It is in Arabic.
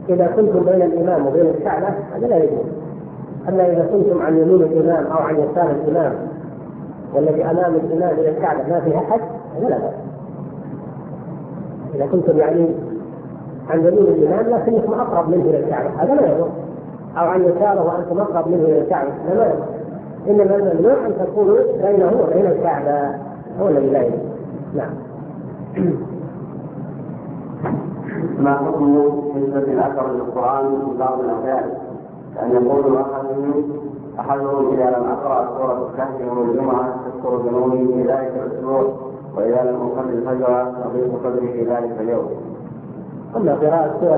إذا كنتم بين الإمام وبين الكعبة هذا لا يجوز. أما إذا كنتم عن يمين الإمام أو عن يسار الإمام والذي أمام الإمام إلى الكعبة ما فيها حد هذا لا بأس. إذا كنتم يعني عن يمين الإمام لكنكم أقرب منه إلى الكعبة هذا لا يضر، أو عن يساره وأنتم أقرب منه إلى الكعبة هذا لا يضر. إنما الممنوع أن تكونوا بينه وبين الكعبة هو الذي لا يجوز. نعم. ما حكم نسبة الأثر للقرآن في بعض الأحيان؟ أن يقول أحدهم إذا لم أقرأ سورة الكهف يوم الجمعة تذكر ذنوبي في ذلك الأسبوع، وإذا لم أصلي الفجر أضيف صدري في ذلك اليوم. أما قراءة